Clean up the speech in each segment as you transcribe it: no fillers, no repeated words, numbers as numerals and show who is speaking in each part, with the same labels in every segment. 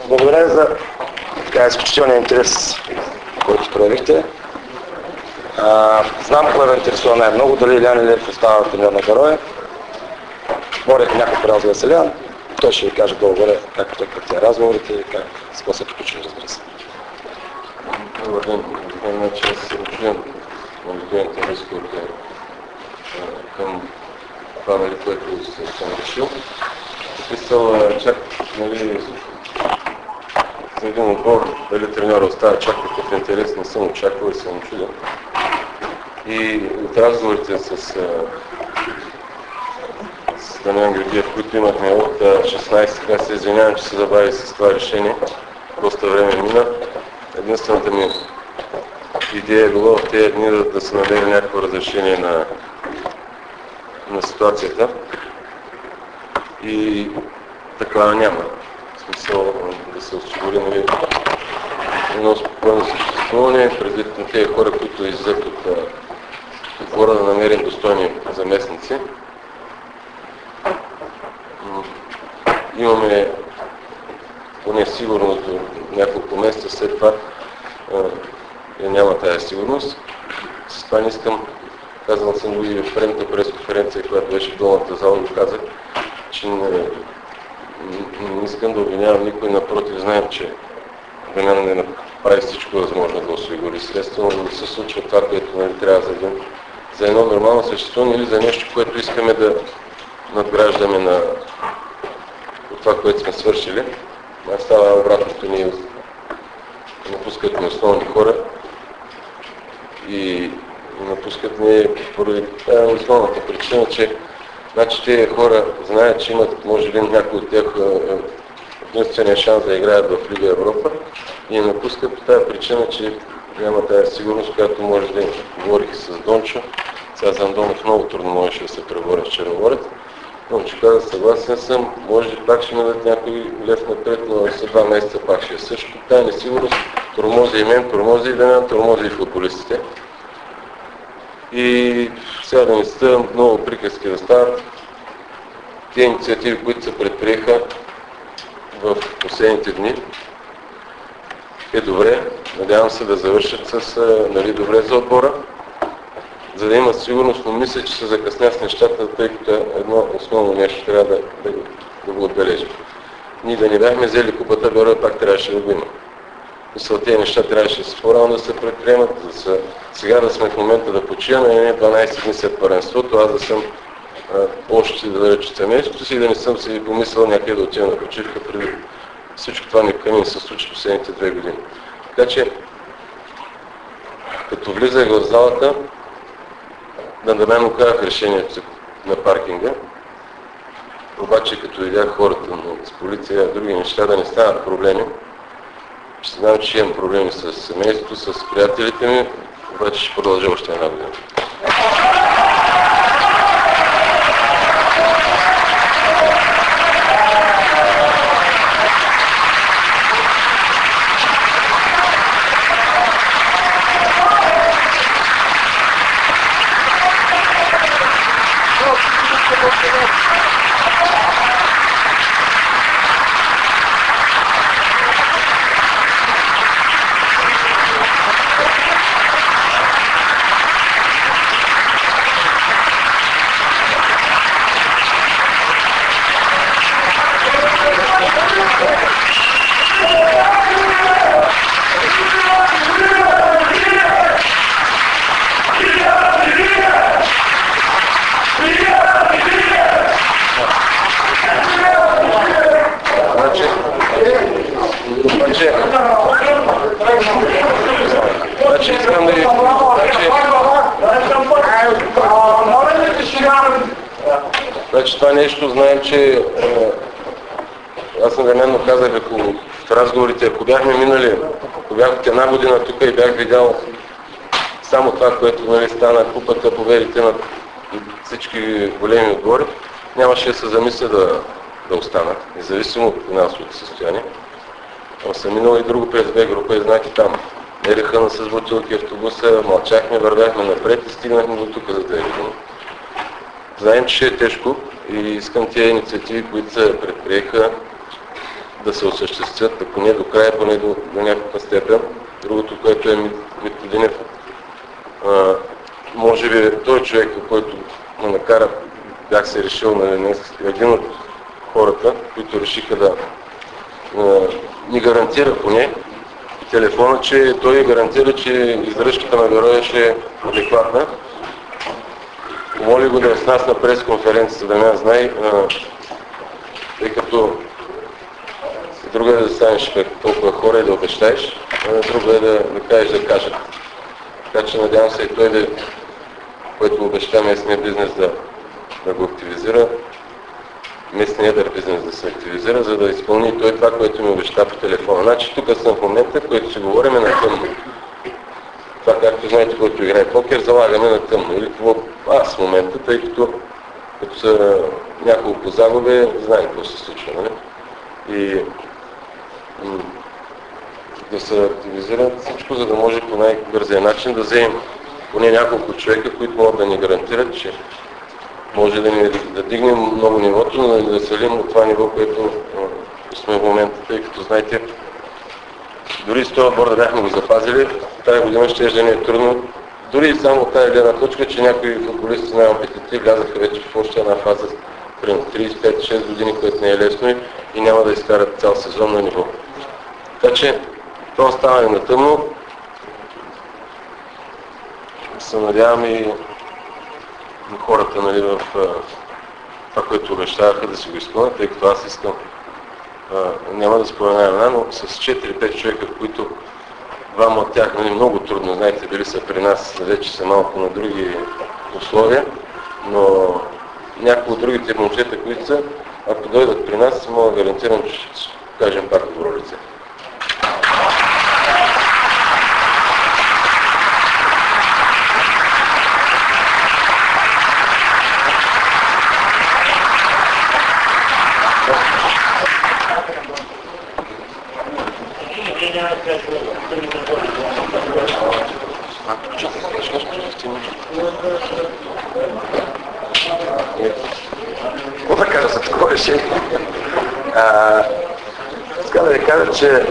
Speaker 1: Благодаря за така изключителния интерес, който проявихте. Знам кой ме интересува най-много, дали Илиян Илиев остава треньор на Героя. Борят някакъв разговор с Илиян. Той ще ви каже долу-горе как текат разговорите и с какво се приключили, разбира се.
Speaker 2: Добър ден. Значи аз се учуден на видеоните връзки към това, което съм решил. Написал чак, за един отбор, дали треньора остава чак такъв интерес, не съм очаквал и съм учуден. И от разговорите с Дамян Георгиев, които имахме от 16, аз се извинявам, че се забави с това решение. Доста време мина. Единствената ми идея е било в тези дни да се намери някакво разрешение на ситуацията. И такава няма. В смисъл да се осигури едно спокойно съществуване, предвид на тези хора, които излизат от хора да намерим достойни заместници. Имаме поне сигурност до няколко месеца, след това няма тази сигурност. С това не искам, казал съм го и в предната пресконференция, която беше в долната зала, го казах, че не искам да обвинявам никой, напротив, знаем, че Дамян не направи всичко възможно да осигури средства, но не се случва това, което трябва за едно нормално съществуване или за нещо, което искаме да надграждаме на това, което сме свършили. Става обратното, ние напускат ни основни хора и напускат ни поради основната причина, че тези хора знаят, че имат, може би, някои от тях единствения шанс да играят в Лига Европа и напускат по тази причина, че няма тази сигурност, която може да говорих с Дончо. Сега за Андонов много трудно можеше да се пребори с Черноморец. Но че каза, съгласен съм, може би пак ще минат някой лев напред, но след 2 месеца пак ще е също. Тая несигурност тормози и мен, тормози и Дамян, тормози и футболистите. И сега да не ставам много приказки да стават. Тези инициативи, които се предприеха в последните дни, е добре. Надявам се да завършат с добре за отбора, за да има сигурност, но мисля, че се закъсня с нещата, тъй като едно основно нещо трябва да го отбележим. Ние да не бяхме взели купата, Героя пак трябваше да го има. Мисля, тези неща трябваше по-рано да се предприемат, сега да сме в момента да почиваме, не 12 дни след първенството, аз да съм още да рече семейството си и да не съм си помислил някъде да отива на почивка преди всичко това ми се случи последните 2 години. Така че, като влизах в залата, на мен му казах решението на паркинга, обаче като видях хората с полиция, други неща, да не станат проблеми, ще знам, че имам проблеми с семейството, с приятелите ми, обаче ще продължа още една година. Значи това нещо знаем, че аз навременно казах, ако в разговорите, ако бяхме минали, ако бях от 1 година тук и бях видял само това, което стана купата, победите на всички големи отбори, нямаше да се замисля да останат, независимо от финансовото състояние. Но съм минал и друго през Б група и знаки там. Ериха на с бутилки автобуса, мълчахме, вървяхме напред и стигнахме до тук за 2 години. Знаем, че ще е тежко и искам тези инициативи, които се предприеха, да се осъществят, ако не до края, поне до някаква степен. Другото, което е Митко Динев, може би той човек, който ме накара, бях се решил, един от хората, които решиха да ни гарантира поне телефона, че той гарантира, че издръжката на героя ще е адекватна. Помоли го да е с нас на пресконференцията, да не знае, тъй като друго е да станеш пред толкова хора и да обещаеш, друго е да кажеш да кажат. Така че надявам се и той, който обеща местния бизнес да го активизира, местния едър бизнес да се активизира, за да изпълни той това, което ми обеща по телефона. Значи тук съм в момента, в който си говорим на тъмно. Това, както знаете, който играе покер, залагаме на тъмно. Или какво аз в момента, тъй като са няколко загуби, знае какво се случва, нали? И да се активизират всичко, за да може по най-бързия начин да вземем поне няколко човека, които могат да ни гарантират, че може да дигнем много нивото, но да свалим от това ниво, което сме в момента, тъй като знаете, дори с този отбор да бяхме го запазили, тази година ще да не е трудно. Дори и само от тази гледна точка, че някои футболисти най-опитите влязаха вече в още една фаза, примерно 35-6 години, което не е лесно и няма да изкарат цял сезон на ниво. Така че това оставане на тъмно. Се надявам и хората, нали, в това, което обещаваха да си го изпълнят, тъй като аз искам, няма да спомена една, но с 4-5 човека, които двама от тях, нали, много трудно, знаете, били са при нас, вече са малко на други условия, но някои от другите момчета, които са, ако дойдат при нас, мога да гарантирам, че ще кажем пак добро лице.
Speaker 1: Какво да кажа за такова решение? Искам да ви кажа, че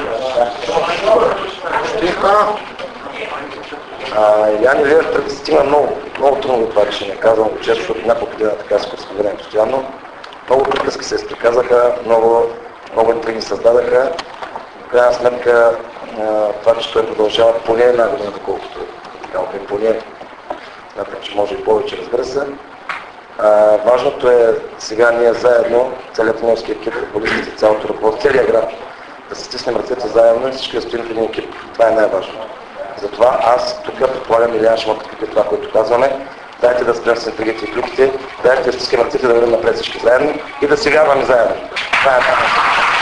Speaker 1: Илян Илиев стигна много трудно до това решение. Казвам го често, защото няколко дена така се разговарям постоянно. Много приказки се изприказаха, много интриги създадаха. В крайна сметка това, че той продължава поне една година, доколкото поне, че може и повече, разбира се. Важното е сега ние заедно, целият тренерски екип, футболистите, цялото ръководство, целият град, да се стиснем ръцете заедно и всички да стоим в един екип. Това е най-важно. Затова аз тук предполагам, Илян ще му подкрепи това, което казваме. Дайте да спрем с интригите и клюките, дайте да стискаме ръцете, да вървим напред всички заедно и да се вярваме заедно. Това е най-важно.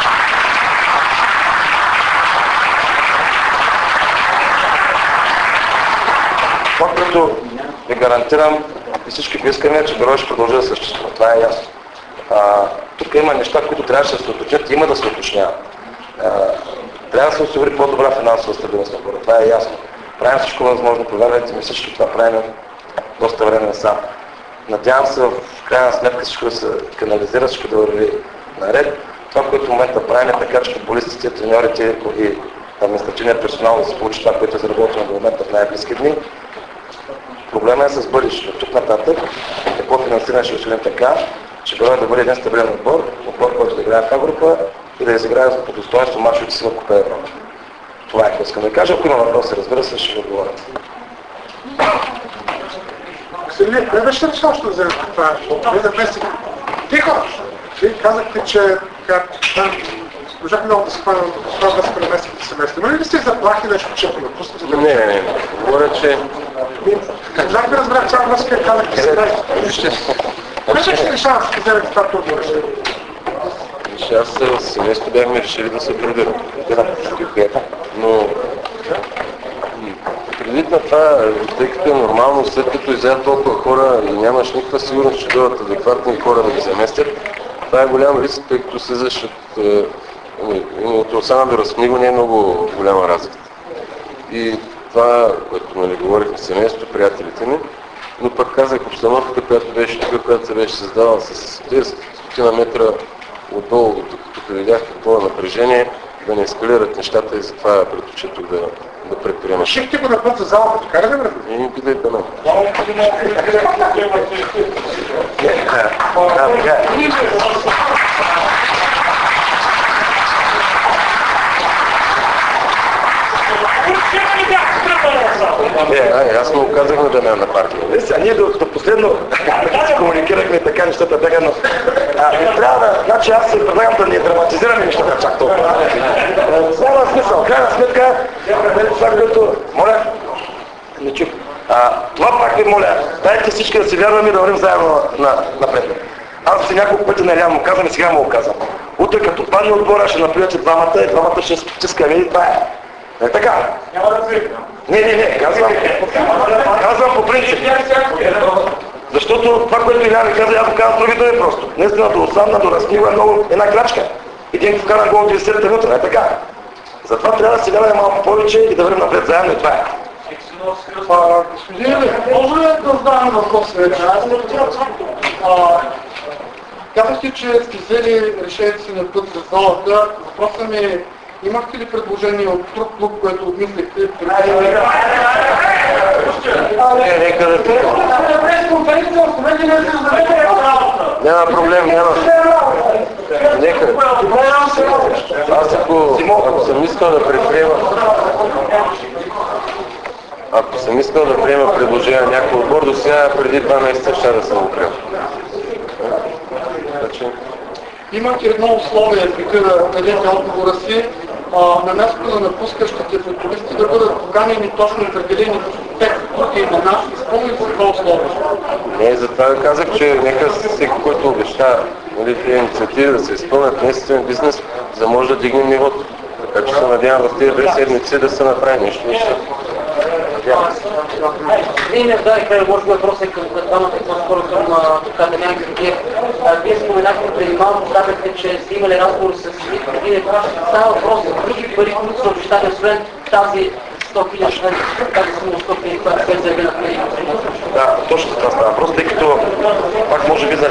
Speaker 1: Това, което ви гарантирам и всички искаме, че героя ще продължи да съществува. Това е ясно. Тук има неща, които трябваше да се уточнят и има да се уточняват. Трябва да се осигури по-добра финансова стабилност на хора. Това е ясно. Правим всичко възможно, повярвайте ми, всички това правим доста време насам. Надявам се в крайна сметка всичко да се канализира, всичко да върви наред. Това, което в момента правим е така, че футболистите, треньорите и административният персонал да се получи това, което е заработено до момента в най-близки дни. Проблема е с бъдещето. Тук нататък какво финансиране ще усилим така, че да бъде един стабилен отбор, който да играе в А-група и да изиграе по достоинство мачовете си в Купа Европа. Това е, което искам да кажа. Ако има въпроси, разбира се, ще ви отговоря.
Speaker 3: Не беше решал, ще вземем това. Тихо! Вие казахте, че можах много да се хвана това да се преместите семейство. Има ли сте заплахи нещо, че ако напуснете?
Speaker 2: Не. Говоря, че...
Speaker 3: Можах да разбрах цяла връзка и казахте семейство. Кой беше решава да се вземете това трудно решение?
Speaker 2: Аз с семейство бяхме решили да се прибирам. Но предвид на това, тъй като е нормално, след като излязат толкова хора и нямаш никаква сигурност, че дойдат адекватни хора да ги заместят, това е голям риск, тъй като слизаш от Осана до Разкниго не е много голяма разлика. И това, което говорихме с семейството, приятелите ми, но пък казах обстановката, която беше тук, която се беше създавала с 10 метра отдолу, тук видях какво напрежение, да не ескалират нещата и затова предпочитах да предприема.
Speaker 3: Шихте го на път за залата, така ли да брат?
Speaker 2: И питайте на. Аз му казахме да не е на партия.
Speaker 1: Ние до последно комуникирахме така нещата бяха, но трябва да, значи аз се предлагам да не драматизираме нещата чак толкова. Няма смисъл, крайна сметка, това, което, моля, не чух. Това пак ви моля, дайте всички да си вярваме и да вървим заедно напред. Аз си няколко пъти наляво му казвам и сега му го казвам. Утре като падне отбора ще наплюете двамата и двамата ще стискаме и това е. Не така?
Speaker 4: Няма да свикнам.
Speaker 1: Не, казвам по принцип. Защото това, което Илян ми каза, аз го казвам други думи просто. Наистина до осамна, до разкнива е много една крачка. Един вкаран гол 90 минута, не е така? Затова трябва да си гледаме малко повече и да вървим напред заедно и това е.
Speaker 3: Господин Илев, може ли да задаваме въпрос вече? Казахте, че сте взели решението си на път за залата. Въпросът ми е, имахте ли предложение от друг клуб, което обмислихте?
Speaker 2: Нека да ти. Няма проблем, няма. Нека. Аз ако съм искал да предприема... Ако съм искал да приема предложение на някой отбор, до сега преди 2 месеца ще да съм го приел.
Speaker 3: Имате едно условие, преди да дадете отговора си, на мястото на напускащите футболисти да бъдат поканени точно определени техники на нас. Изпълни за това условие.
Speaker 2: Не, затова казах, че нека всеки, който обеща тези инициативи да се изпълнят наистина бизнес, за да може да дигнем нивото. Така че се надявам в тези 2 седмици да се направи нещо.
Speaker 5: Вие не зададете, може би въпросът е към двамата, по-скоро към Дамян Георгиев. Вие споменахте преди малко, казахте, че сте имали разговор с Вие. Става въпрос за други пари, които са обещани, освен тази 100 хиляди, тази сума 100 хиляди, която се заявена преди.
Speaker 1: Да, точно това става въпрос, тъй като пак може би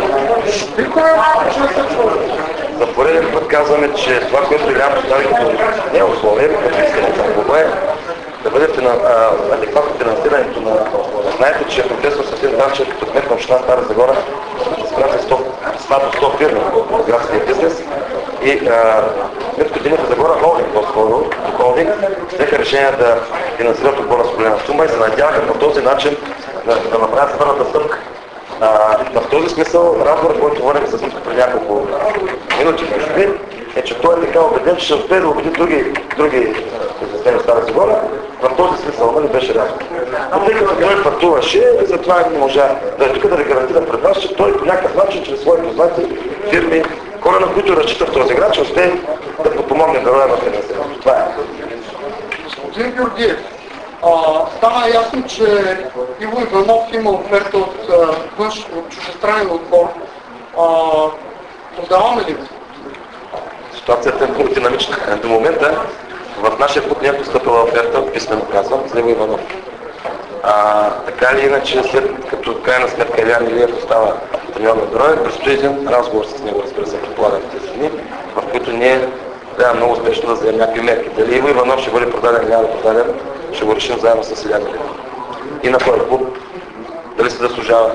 Speaker 1: за пореден път казваме, че това, което Илян постави като не условие, като искане, да бъде адекватно финансирането на... Знаете, че професор Светлин Данчев като кмет на община Стара Загора изпрати 100 фирми в градския бизнес и кметко Димитър Загора холдинг, по-скоро холдинг, взеха решение да финансират отбора с голема сума и се надяваха по този начин да направят първата стъпка. В този смисъл разговор, който водим с Митко преди няколко минути, е, че той е така убеден, че ще успее да убеди други бизнесмени в Стара Загора. В този смисъл, нали, беше разговор. Но тъй като той пътуваше, затова не можа да е тук да ви гарантира пред вас, че той по някакъв начин, чрез свои познати фирми, хора, на които разчита в този град, че успее да подпомогне героя на финансирането. Това е.
Speaker 3: Господин Георгиев, стана ясно, че Иво Иванов има оферта от чуждестранен отбор. Продаваме ли?
Speaker 1: Ситуацията е много динамична. До момента в нашия път не е постъпила оферта, писмено казвам, с Иво Иванов. Така или иначе, след като крайна сметка Илян Илиев остава треньор на героя, предстои един разговор с него, разбира се, предполагам тези дни, в които ние трябва много успешно да вземем някакви мерки. Дали Иво Иванов ще бъде продаден или няма да продаден, ще го решим заедно с Илян Илиев. И на този клуб, дали се заслужава.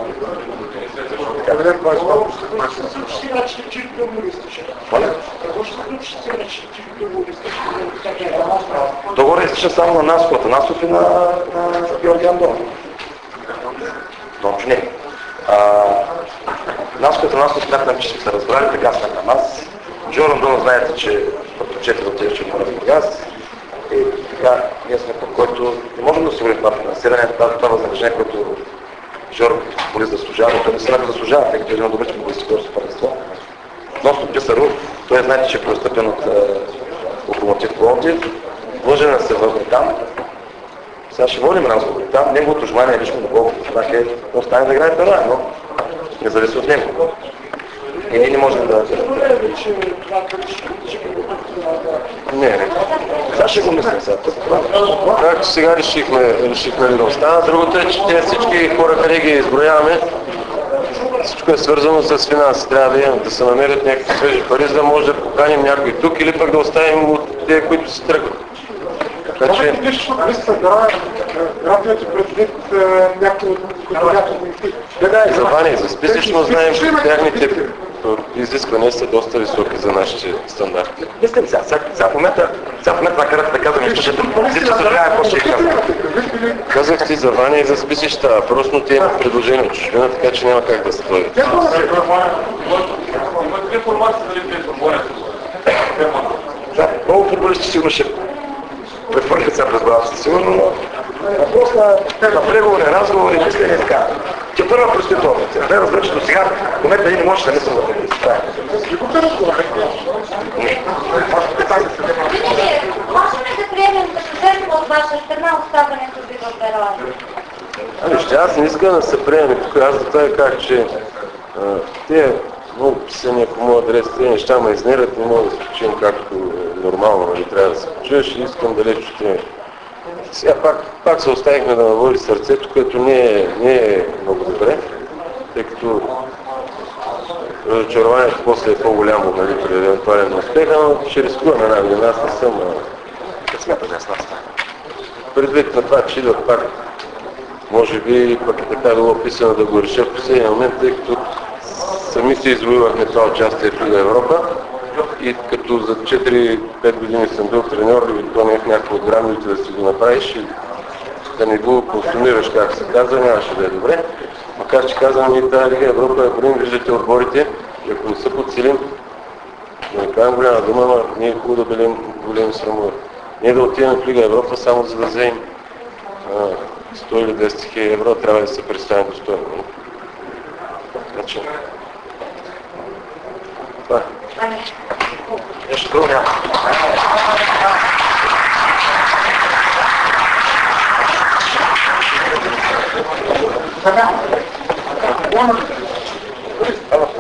Speaker 1: Договор е изтича само на Насов, Насов и на Георги Андонов. Дончо не. Насов смятам, че сме се разбрали, така смятам аз. Джо Андонов знаете, че предпочете да отиде, че мора в газ. И така, ние сме по който не можем да осигурим това финансиране, това възнаграждение, което Жоро като футболист заслужава, но той не се заслужава, тъй като е един добър футболист в Горско първенство. Относно Писаров, той знаете, че е преотстъпен от Локомотив Пловдив, длъжен да се върне там. Сега ще водим разговори там, неговото желание лично на Богото това е да остане да играе пера, но не зависи от него. И ние не можем да... Не. Сега ще го мислим сега.
Speaker 2: Както сега решихме ли да остана. Другото е, че тези всички хора, къде ги изброяваме, всичко всичко е свързано с финанси. Трябва да се намерят някакви свежи пари, за да може да поканим някой тук или пък да оставим от тези, които се тръгват. Така че...
Speaker 3: Радиото предвид някои от
Speaker 2: За Ваня, за списъчно знаем, че тяхните изисквания са доста високи за нашите стандарти.
Speaker 1: Мислим сега в момента накарате да казвам нещо, че трябва по-ще
Speaker 2: Казах ти за Ваня и за списъчета, а просто те имат предложение от чужбина, така че няма как да се дойдат.
Speaker 1: Много футболисти сигурно ще прехвърлят сега през главата, сигурно, но въпрос на преговори, разговори, мислене и така. Те първа предстои това. Не разбира, че до сега в момента не можеш да не съм да това.
Speaker 4: Можем ли да приемем като вземем от ваша страна оставането ви в Бероя?
Speaker 2: Ами ще аз не искам да се приеме тук. Аз за това казах, че те много писания по моят адрес, тези неща ме изнервят, не мога да се починем както нормално, нали трябва да се почуеш и искам далеч от тебе. Сега пак се оставихме да наводи сърцето, което не е много добре, тъй като разочарованието после е по-голямо, нали, при евентуален успех, но ще рискуваме една година. Аз не съм...
Speaker 1: Смята да ясна.
Speaker 2: Предвид на това, че идват пак, може би пък е така било писано да го реша в последния момент, тъй като сами си извоювахме това участие в Лига Европа и като за 4-5 години съм бил треньор и изпълнях някакво от грамовете да си го направиш и да не го консумираш, как се казва, нямаше да е добре. Макар че казвам и тази Лига Европа, ако не виждате отборите, и ако не се подсилим, да не кажем голяма дума, но ние е хубаво да бъдем големи срамове. Ние да отидем в Лига Европа само за да вземем 100 или 200 хиляди евро, трябва да се представим достойно. Значи, това е.
Speaker 1: Нещо друго няма.